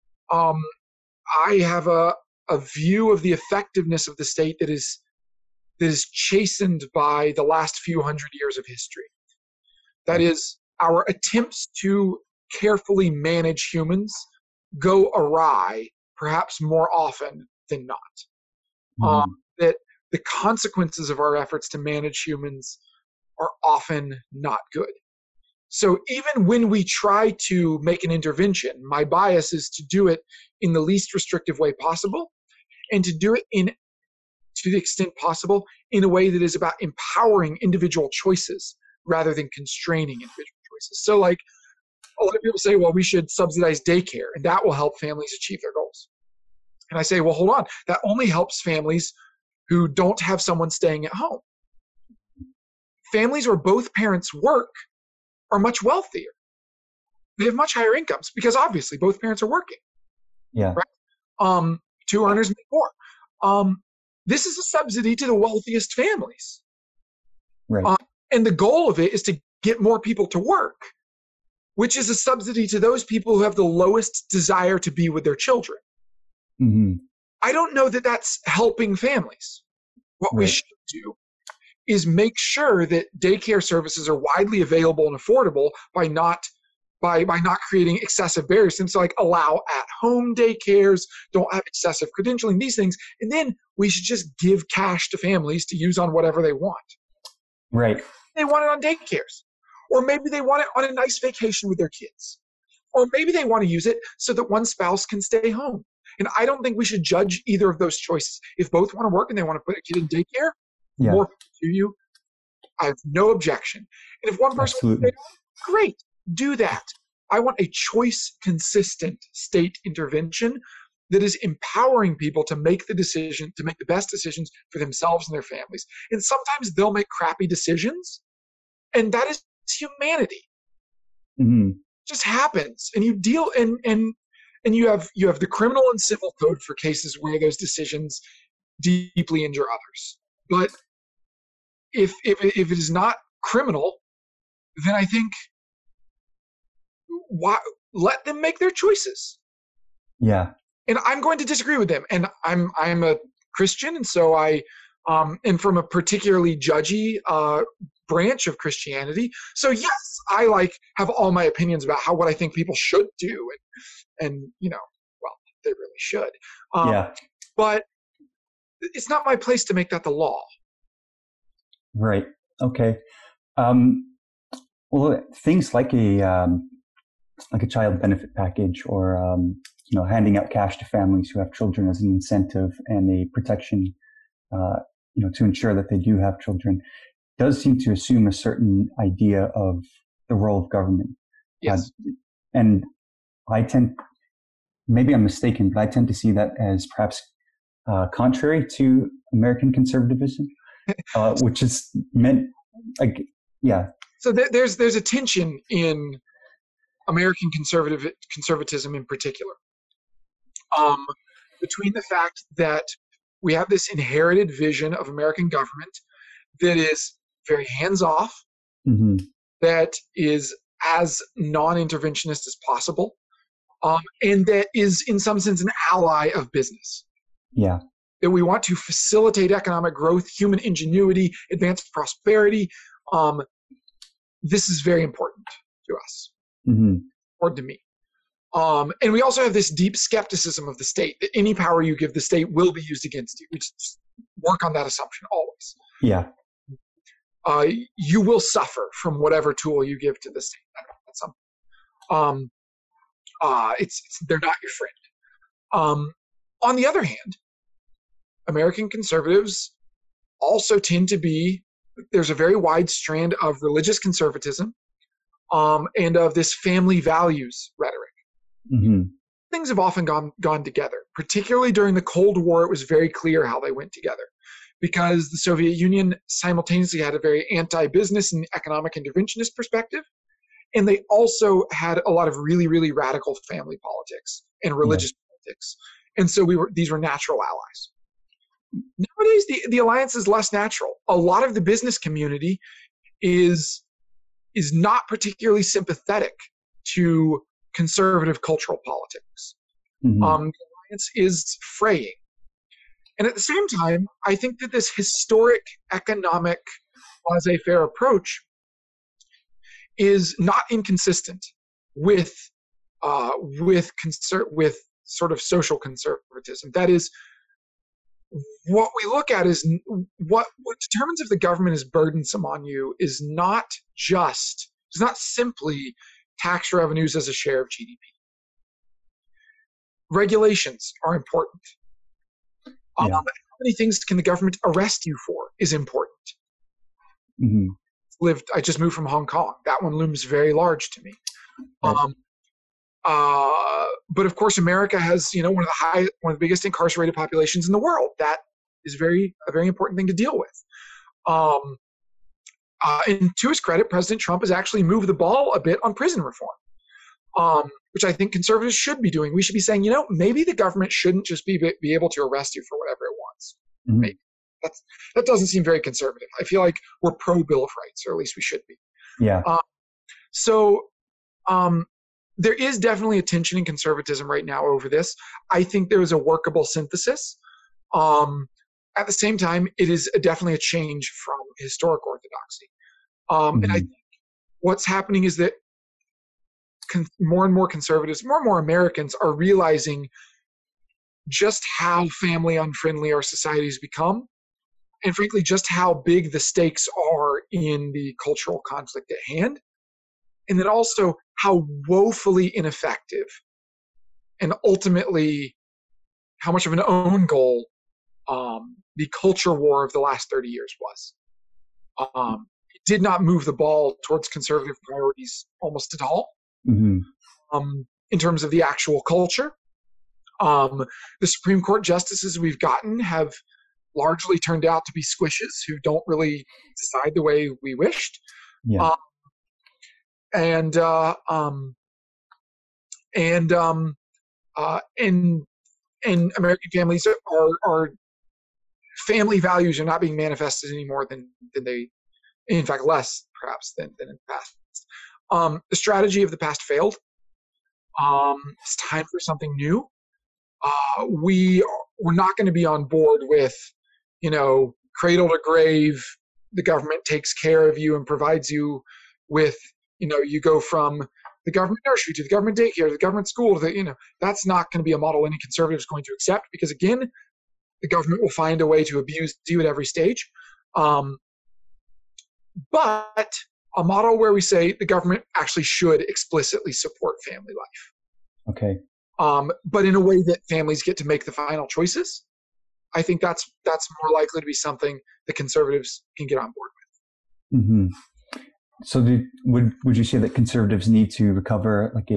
I have a view of the effectiveness of the state that is chastened by the last few hundred years of history. That is, our attempts to carefully manage humans go awry, perhaps more often than not. Mm-hmm. That the consequences of our efforts to manage humans are often not good. So even when we try to make an intervention, my bias is to do it in the least restrictive way possible, and to do it to the extent possible in a way that is about empowering individual choices rather than constraining individual choices. So like a lot of people say, well, we should subsidize daycare and that will help families achieve their goals. And I say, well, hold on. That only helps families who don't have someone staying at home. Families where both parents work are much wealthier. They have much higher incomes because obviously both parents are working. Yeah. Right? Two earners make more. This is a subsidy to the wealthiest families. Right. And the goal of it is to get more people to work, which is a subsidy to those people who have the lowest desire to be with their children. Mm-hmm. I don't know that that's helping families. What we should do is make sure that daycare services are widely available and affordable by not creating excessive barriers. And so like allow at-home daycares, don't have excessive credentialing, these things. And then we should just give cash to families to use on whatever they want. Right. They want it on daycares. Or maybe they want it on a nice vacation with their kids. Or maybe they want to use it so that one spouse can stay home. And I don't think we should judge either of those choices. If both want to work and they want to put a kid in daycare, more to you. I have no objection. And if one person wants to stay home, great, do that. I want a choice-consistent state intervention that is empowering people to make the decision, to make the best decisions for themselves and their families. And sometimes they'll make crappy decisions, and that is humanity. Mm-hmm. It just happens, and you deal and you have the criminal and civil code for cases where those decisions deeply injure others. But if it is not criminal, then I think let them make their choices. Yeah. And I'm going to disagree with them. And I'm a Christian, and so I am from a particularly judgy branch of Christianity. So yes, I have all my opinions about what I think people should do, and well, they really should. But it's not my place to make that the law. Right. Okay. Well, things like a child benefit package, or handing out cash to families who have children as an incentive and a protection, to ensure that they do have children, does seem to assume a certain idea of the role of government. Yes. And maybe I'm mistaken, but I tend to see that as perhaps contrary to American conservatism, which is meant So there's a tension in American conservatism in particular, between the fact that we have this inherited vision of American government that is very hands-off, mm-hmm. that is as non-interventionist as possible, and that is in some sense an ally of business. Yeah. That we want to facilitate economic growth, human ingenuity, advanced prosperity. This is very important to us, mm-hmm. or to me. And we also have this deep skepticism of the state, that any power you give the state will be used against you. We just work on that assumption always. Yeah. You will suffer from whatever tool you give to the state. That's something. They're not your friend. On the other hand, American conservatives also tend to be, there's a very wide strand of religious conservatism, and of this family values rhetoric. Mm-hmm. Things have often gone together. Particularly during the Cold War, it was very clear how they went together, because the Soviet Union simultaneously had a very anti-business and economic interventionist perspective, and they also had a lot of really, really radical family politics and religious politics. And so these were natural allies. Nowadays, the alliance is less natural. A lot of the business community is not particularly sympathetic to conservative cultural politics. Mm-hmm. The alliance is fraying. And at the same time, I think that this historic economic laissez-faire approach is not inconsistent with sort of social conservatism. That is, what we look at is what determines if the government is burdensome on you is not simply tax revenues as a share of GDP. Regulations are important. Yeah. How many things can the government arrest you for is important. Mm-hmm. I just moved from Hong Kong. That one looms very large to me. Right. But of course, America has, one of the biggest incarcerated populations in the world. That is a very important thing to deal with. And to his credit, President Trump has actually moved the ball a bit on prison reform, which I think conservatives should be doing. We should be saying, maybe the government shouldn't just be able to arrest you for whatever it wants. Mm-hmm. Maybe. That doesn't seem very conservative. I feel like we're pro Bill of Rights, or at least we should be. Yeah. There is definitely a tension in conservatism right now over this. I think there is a workable synthesis. At the same time, it is definitely a change from historic orthodoxy. And I think what's happening is that more and more conservatives, more and more Americans are realizing just how family unfriendly our societies become, and frankly, just how big the stakes are in the cultural conflict at hand. And then also how woefully ineffective and ultimately how much of an own goal the culture war of the last 30 years was. It did not move the ball towards conservative priorities almost at all. Mm-hmm. In terms of the actual culture. The Supreme Court justices we've gotten have largely turned out to be squishes who don't really decide the way we wished. Yeah. And American families are family values are not being manifested any more than they, in fact, less perhaps than in the past. The strategy of the past failed. It's time for something new. We're not going to be on board with, cradle to grave. The government takes care of you and provides you with, you go from the government nursery to the government daycare to the government school to the, that's not going to be a model any conservative is going to accept, because again, the government will find a way to abuse you at every stage. But a model where we say the government actually should explicitly support family life. Okay. But in a way that families get to make the final choices. I think that's more likely to be something that conservatives can get on board with. Mm-hmm. So would you say that conservatives need to recover like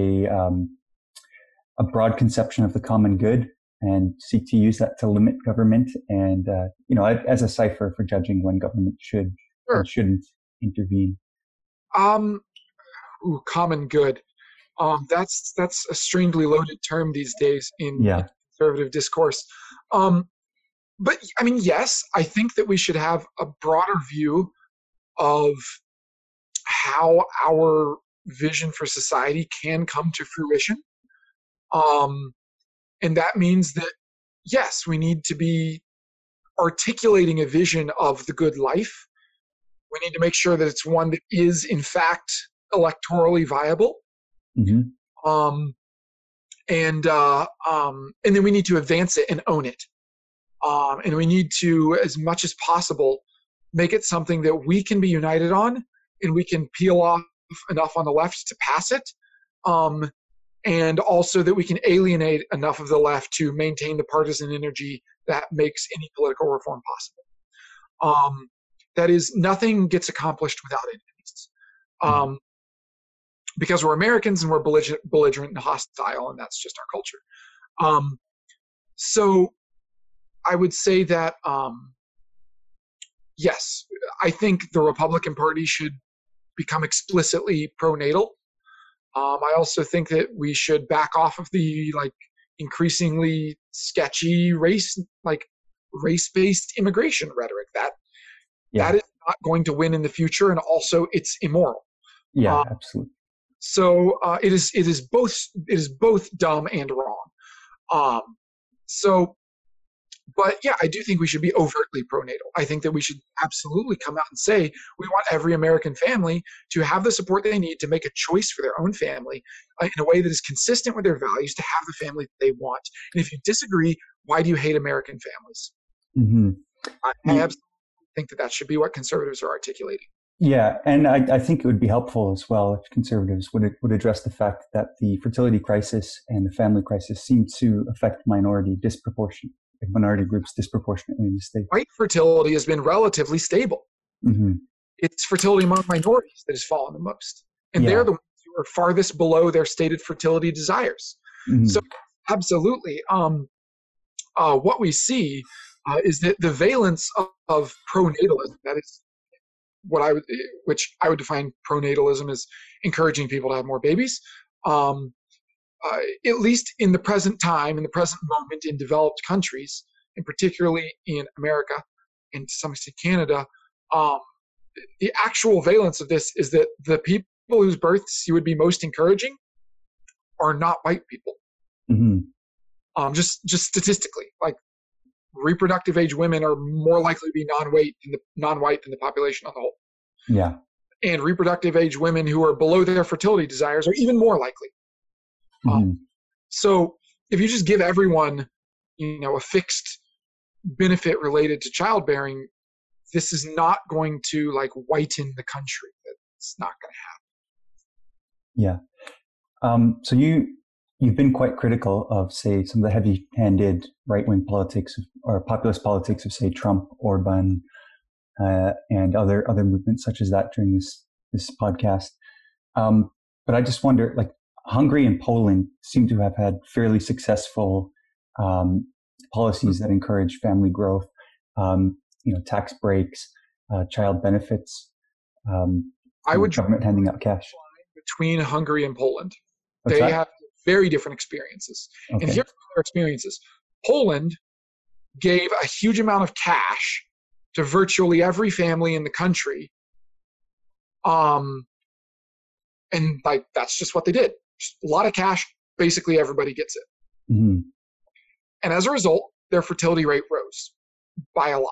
a broad conception of the common good and seek to use that to limit government and, as a cipher for judging when government should or shouldn't intervene? Common good. That's a strangely loaded term these days in conservative discourse. But I mean, yes, I think that we should have a broader view of how our vision for society can come to fruition. And that means that, yes, we need to be articulating a vision of the good life. We need to make sure that it's one that is, in fact, electorally viable. Mm-hmm. And then we need to advance it and own it. And we need to, as much as possible, make it something that we can be united on, and we can peel off enough on the left to pass it. And also that we can alienate enough of the left to maintain the partisan energy that makes any political reform possible. That is, nothing gets accomplished without enemies. Because we're Americans and we're belligerent and hostile, and that's just our culture. So I would say that, yes, I think the Republican Party should become explicitly pro-natal. I also think that we should back off of the increasingly sketchy race-based immigration rhetoric. That is not going to win in the future, and also it's immoral. Yeah, absolutely. So it is both dumb and wrong. But yeah, I do think we should be overtly pro-natal. I think that we should absolutely come out and say we want every American family to have the support they need to make a choice for their own family in a way that is consistent with their values, to have the family that they want. And if you disagree, why do you hate American families? Mm-hmm. I absolutely think that should be what conservatives are articulating. Yeah, and I think it would be helpful as well if conservatives would address the fact that the fertility crisis and the family crisis seem to affect minority groups disproportionately in the state. White fertility has been relatively stable. Mm-hmm. It's fertility among minorities that has fallen the most. And they're the ones who are farthest below their stated fertility desires. Mm-hmm. So absolutely, what we see is that the valence of pronatalism, that is which I would define pronatalism as encouraging people to have more babies, at least in the present time, in the present moment in developed countries, and particularly in America and to some extent Canada, the actual valence of this is that the people whose births you would be most encouraging are not white people. Mm-hmm. Just statistically, like reproductive age women are more likely to be non-white than the population on the whole. Yeah. And reproductive age women who are below their fertility desires are even more likely. Mm-hmm. So if you just give everyone, a fixed benefit related to childbearing, this is not going to whiten the country. It's not going to happen. Yeah. So you've been quite critical of, say, some of the heavy-handed right-wing politics or populist politics of, say, Trump, Orban, and other movements such as that during this podcast. But I just wonder, Hungary and Poland seem to have had fairly successful policies that encourage family growth, tax breaks, child benefits, government handing out cash. Between Hungary and Poland, What's they that? have very different experiences. Okay. And here's their experiences. Poland gave a huge amount of cash to virtually every family in the country. And that's just what they did. Just a lot of cash, basically everybody gets it. Mm-hmm. And as a result, their fertility rate rose by a lot.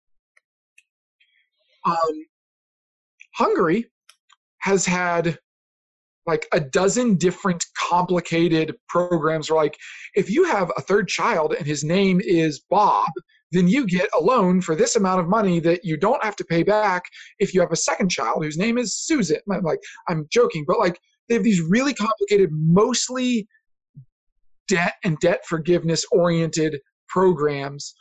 Hungary has had a dozen different complicated programs where if you have a third child and his name is Bob, then you get a loan for this amount of money that you don't have to pay back if you have a second child whose name is Susan. I'm joking, but they have these really complicated, mostly debt and debt forgiveness oriented programs.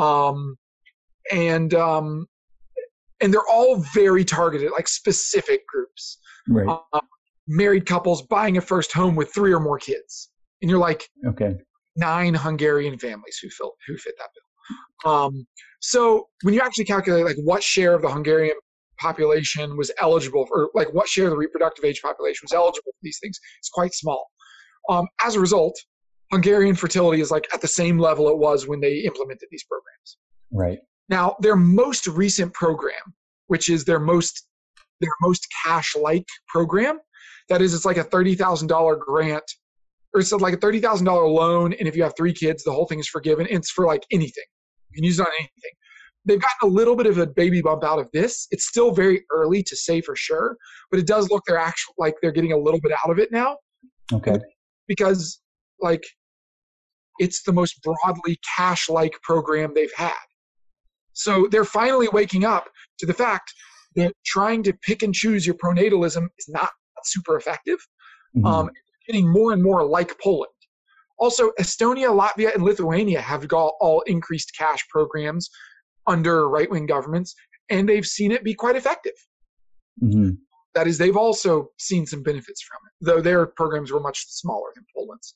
And they're all very targeted, specific groups. Right. Married couples buying a first home with 3 or more kids. And you're okay, 9 Hungarian families who fit that bill. So when you actually calculate what share of the Hungarian population was eligible for, what share of the reproductive age population was eligible for these things, it's quite small. As a result, Hungarian fertility is at the same level it was when they implemented these programs. Right. Now, their most recent program, which is their most cash-like program, that is, it's a $30,000 grant, or it's a $30,000 loan, and if you have 3 kids, the whole thing is forgiven. It's for anything. You can use it on anything. They've gotten a little bit of a baby bump out of this. It's still very early to say for sure, but it does look they're getting a little bit out of it now. Okay. Because it's the most broadly cash-like program they've had. So they're finally waking up to the fact that trying to pick and choose your pronatalism is not super effective. Mm-hmm. Getting more and more like Poland. Also, Estonia, Latvia, and Lithuania have all increased cash programs under right-wing governments, and they've seen it be quite effective. Mm-hmm. That is, they've also seen some benefits from it, though their programs were much smaller than Poland's.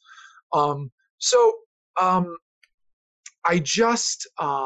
I just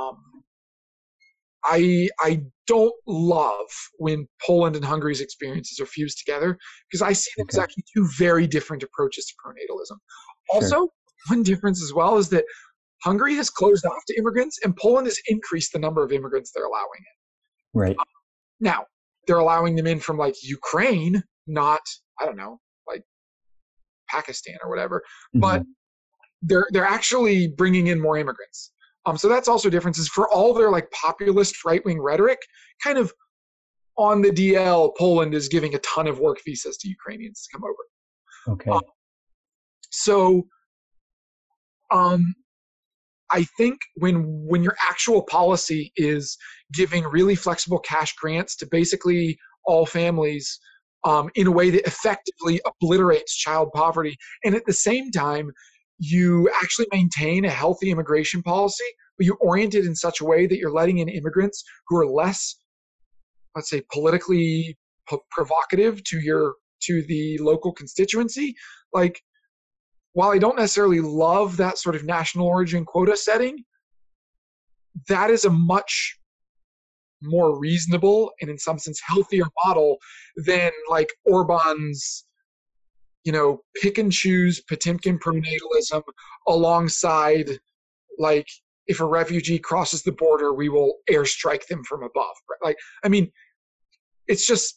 I don't love when Poland and Hungary's experiences are fused together, because I see them as actually 2 very different approaches to pronatalism. Also, one difference as well is that Hungary has closed off to immigrants, and Poland has increased the number of immigrants they're allowing in. Right. Now, they're allowing them in from Ukraine, not, I don't know, Pakistan or whatever, Mm-hmm. but they're actually bringing in more immigrants. So that's also differences for all their populist right-wing rhetoric. Kind of on the DL, Poland is giving a ton of work visas to Ukrainians to come over. Okay. I think when your actual policy is giving really flexible cash grants to basically all families in a way that effectively obliterates child poverty, and at the same time you actually maintain a healthy immigration policy, but you orient it in such a way that you're letting in immigrants who are less, let's say, politically provocative to the local constituency. Like, while I don't necessarily love that sort of national origin quota setting, that is a much more reasonable and in some sense healthier model than like Orban's, pick and choose Potemkin pronatalism alongside, like, if a refugee crosses the border, we will airstrike them from above. Right? Like, I mean, it's just,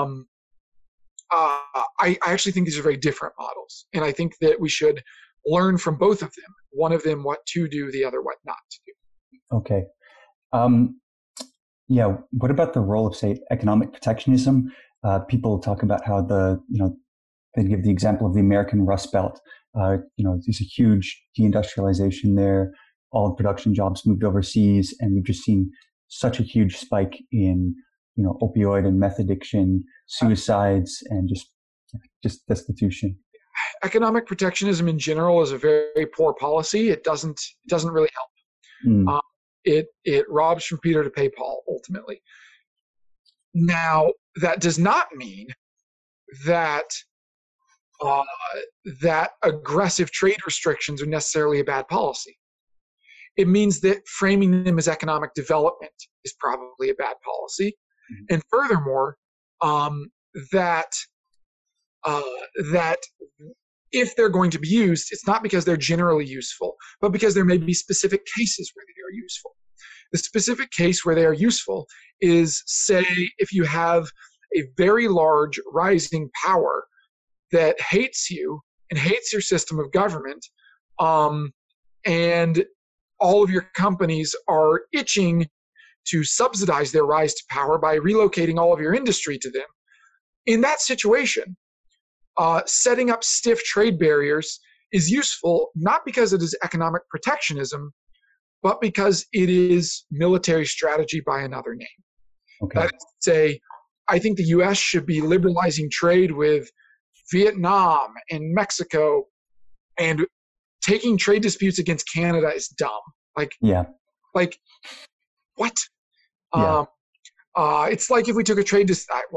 I actually think these are very different models. And I think that we should learn from both of them. One of them what to do, the other what not to do. Okay. Yeah. What about the role of, say, economic protectionism? People talk about how they give the example of the American Rust Belt. There's a huge deindustrialization there. All the production jobs moved overseas, and we've just seen such a huge spike in opioid and meth addiction, suicides, and just destitution. Economic protectionism in general is a very poor policy. It doesn't really help. It robs from Peter to pay Paul ultimately. Now, that does not mean that that aggressive trade restrictions are necessarily a bad policy. It means that framing them as economic development is probably a bad policy. And furthermore, that if they're going to be used, it's not because they're generally useful, but because there may be specific cases where they are useful. The specific case where they are useful is, say, if you have a very large rising power that hates you and hates your system of government, and all of your companies are itching to subsidize their rise to power by relocating all of your industry to them. In that situation, setting up stiff trade barriers is useful, not because it is economic protectionism, but because it is military strategy by another name. Okay. That is to say, I think the U.S. should be liberalizing trade with Vietnam and Mexico, and taking trade disputes against Canada is dumb. Like, what? Yeah. It's like if we took a trade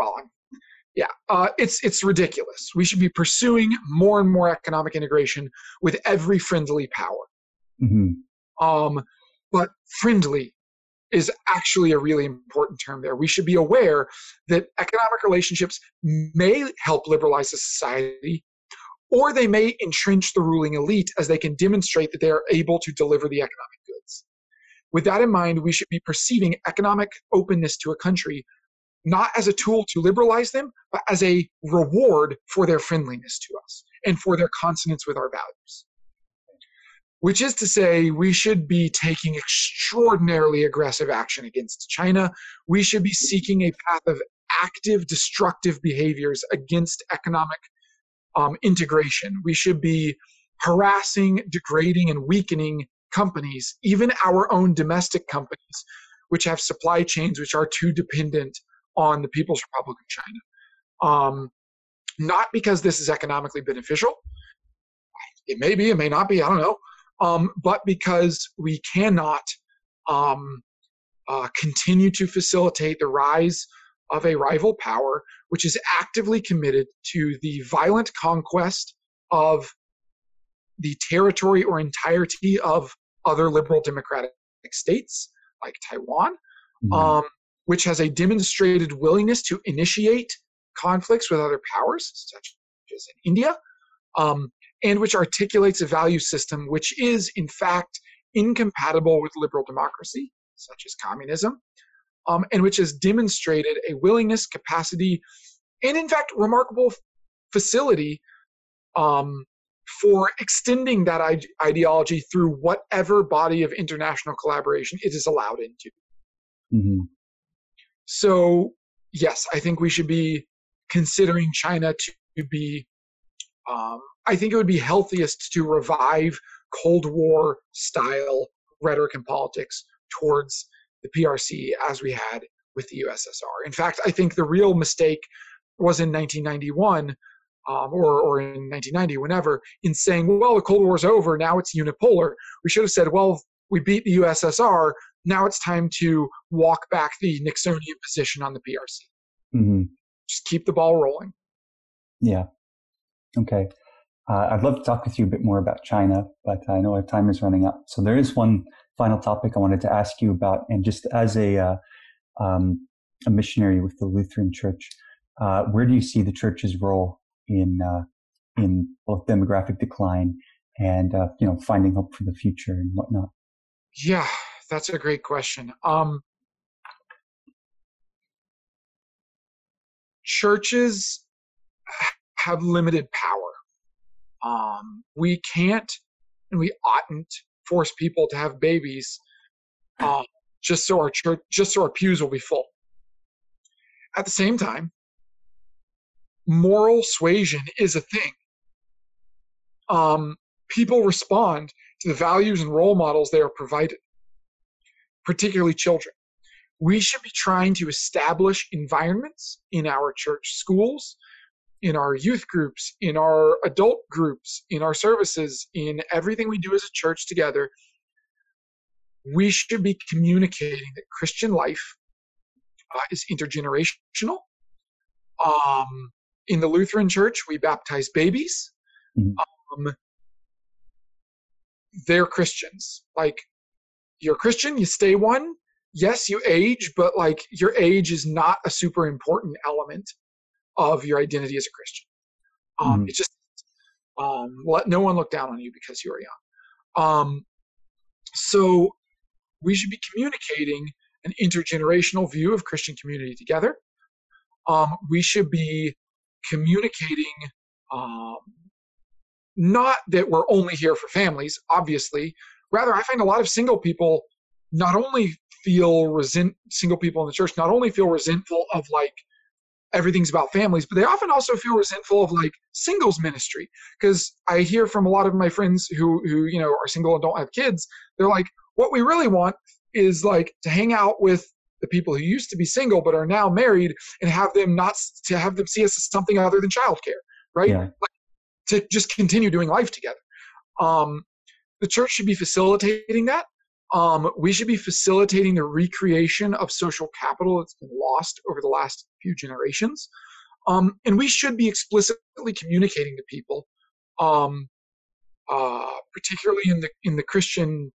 it's ridiculous. We should be pursuing more and more economic integration with every friendly power. Mm-hmm. But friendly is actually a really important term there. We should be aware that economic relationships may help liberalize a society, or they may entrench the ruling elite as they can demonstrate that they are able to deliver the economic goods. With that in mind, we should be perceiving economic openness to a country not as a tool to liberalize them, but as a reward for their friendliness to us and for their consonance with our values. Which is to say, we should be taking extraordinarily aggressive action against China. We should be seeking a path of active, destructive behaviors against economic integration. We should be harassing, degrading, and weakening companies, even our own domestic companies, which have supply chains which are too dependent on the People's Republic of China. Not because this is economically beneficial. It may be, it may not be, I don't know. But because we cannot continue to facilitate the rise of a rival power which is actively committed to the violent conquest of the territory or entirety of other liberal democratic states like Taiwan, which has a demonstrated willingness to initiate conflicts with other powers, such as in India, and which articulates a value system which is, in fact, incompatible with liberal democracy, such as communism, and which has demonstrated a willingness, capacity, and, in fact, remarkable facility for extending that ideology through whatever body of international collaboration it is allowed into. Mm-hmm. So, yes, I think we should be considering China to be, I think it would be healthiest to revive Cold War style rhetoric and politics towards the PRC as we had with the USSR. In fact, I think the real mistake was in 1991 or in 1990, whenever, in saying, well, the Cold War's over, now it's unipolar. We should have said, well, we beat the USSR, now it's time to walk back the Nixonian position on the PRC. Mm-hmm. Just keep the ball rolling. Yeah. Okay. I'd love to talk with you a bit more about China, but I know our time is running out. So there is one final topic I wanted to ask you about, and just as a missionary with the Lutheran Church, where do you see the church's role in both demographic decline and finding hope for the future and whatnot? Yeah, that's a great question. Churches have limited power. We can't and we oughtn't force people to have babies just so our pews will be full. At the same time, moral suasion is a thing. People respond to the values and role models they are provided, particularly children. We should be trying to establish environments in our church schools, in our youth groups, in our adult groups, in our services, in everything we do as a church together. We should be communicating that Christian life is intergenerational. In the Lutheran Church, we baptize babies. Mm-hmm. They're Christians. Like, you're a Christian, you stay one. Yes, you age, but like, your age is not a super important element of your identity as a Christian. It's just let no one look down on you because you are young. So we should be communicating an intergenerational view of Christian community together. We should be communicating not that we're only here for families, obviously. Rather, I find a lot of single people single people in the church not only feel resentful of like everything's about families, but they often also feel resentful of like singles ministry. Because I hear from a lot of my friends who are single and don't have kids, they're like, what we really want is like to hang out with the people who used to be single but are now married and have them see us as something other than childcare, right? Yeah. Like, to just continue doing life together. The church should be facilitating that. We should be facilitating the recreation of social capital that's been lost over the last few generations. And we should be explicitly communicating to people, particularly in the Christian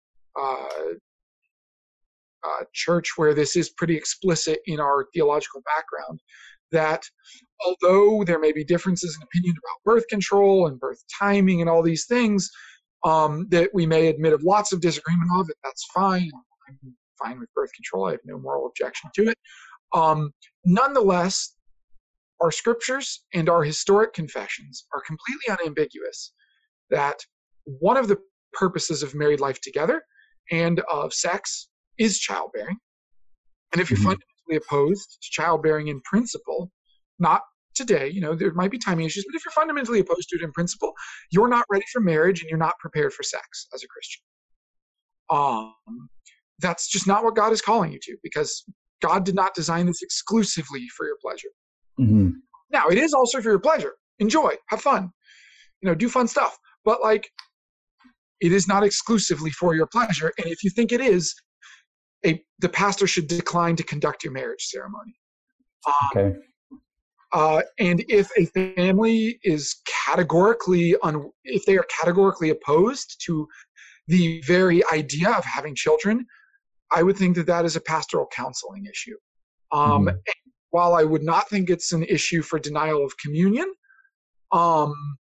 church, where this is pretty explicit in our theological background, that although there may be differences in opinion about birth control and birth timing and all these things, that we may admit of lots of disagreement of it, that's fine. I'm fine with birth control. I have no moral objection to it. Nonetheless, our scriptures and our historic confessions are completely unambiguous that one of the purposes of married life together and of sex is childbearing. And if you're fundamentally opposed to childbearing in principle, not today, there might be timing issues, but if you're fundamentally opposed to it in principle, you're not ready for marriage and you're not prepared for sex as a Christian. That's just not what God is calling you to, because God did not design this exclusively for your pleasure. Mm-hmm. Now, it is also for your pleasure. Enjoy, have fun, do fun stuff. But like, it is not exclusively for your pleasure. And if you think it is, the pastor should decline to conduct your marriage ceremony. Okay. And if a family is categorically opposed to the very idea of having children, I would think that is a pastoral counseling issue. And while I would not think it's an issue for denial of communion, I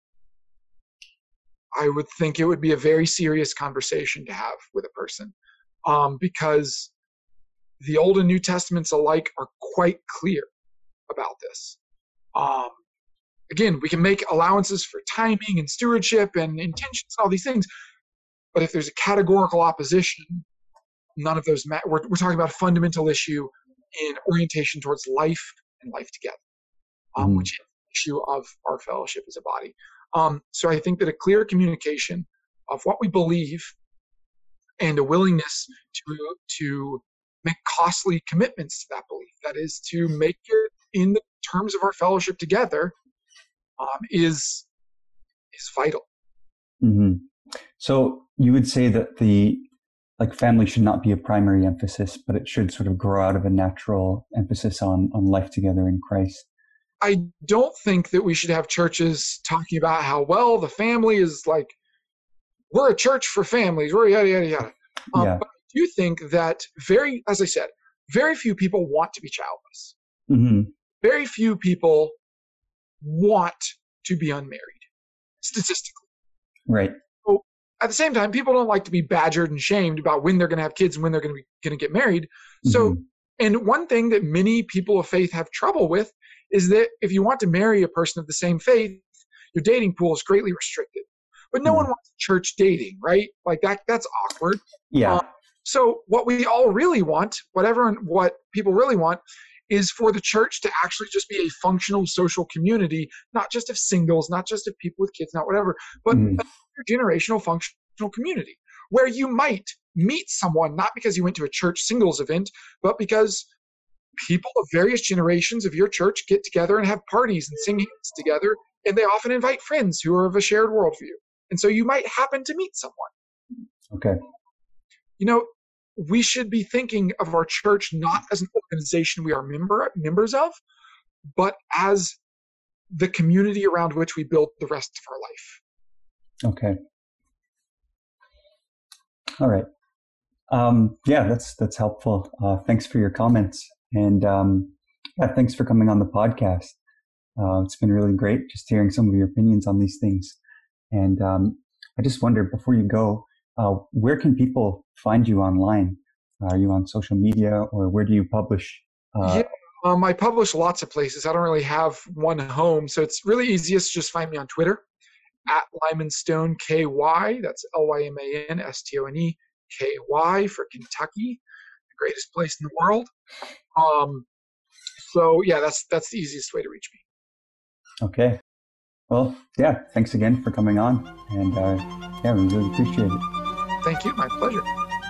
would think it would be a very serious conversation to have with a person, because the Old and New Testaments alike are quite clear about this. Again, we can make allowances for timing and stewardship and intentions and all these things, but if there's a categorical opposition, none of those matter. We're talking about a fundamental issue in orientation towards life and life together, which is the issue of our fellowship as a body. So I think that a clear communication of what we believe and a willingness to make costly commitments to that belief. That is, to make it in the terms of our fellowship together, is vital. Mm-hmm. So you would say that family should not be a primary emphasis, but it should sort of grow out of a natural emphasis on life together in Christ. I don't think that we should have churches talking about how, well, the family is like, we're a church for families, we're yada, yada, yada. Yeah. But I do think that as I said, very few people want to be childless. Mm-hmm. Very few people want to be unmarried, statistically. Right. So at the same time, people don't like to be badgered and shamed about when they're going to have kids and when they're going to get married. So, Mm-hmm. and one thing that many people of faith have trouble with is that if you want to marry a person of the same faith, your dating pool is greatly restricted. But no one wants church dating, right? Like that's awkward. Yeah. So what we all really want, what people really want, is for the church to actually just be a functional social community, not just of singles, not just of people with kids, not whatever, but Mm-hmm. a generational functional community where you might meet someone, not because you went to a church singles event, but because people of various generations of your church get together and have parties and sing hymns together, and they often invite friends who are of a shared worldview. And so you might happen to meet someone. Okay. We should be thinking of our church not as an organization we are members of, but as the community around which we build the rest of our life. Okay. All right. Yeah, that's helpful. Thanks for your comments. And thanks for coming on the podcast. It's been really great just hearing some of your opinions on these things. And I just wonder, before you go, where can people find you online? Are you on social media, or where do you publish? I publish lots of places. I don't really have one home, so it's really easiest to just find me on Twitter at Lymanstone KY. That's LYMANSTONE KY for Kentucky, the greatest place in the world. So yeah, that's the easiest way to reach me. Okay. Well, yeah, thanks again for coming on. And we really appreciate it. Thank you. My pleasure.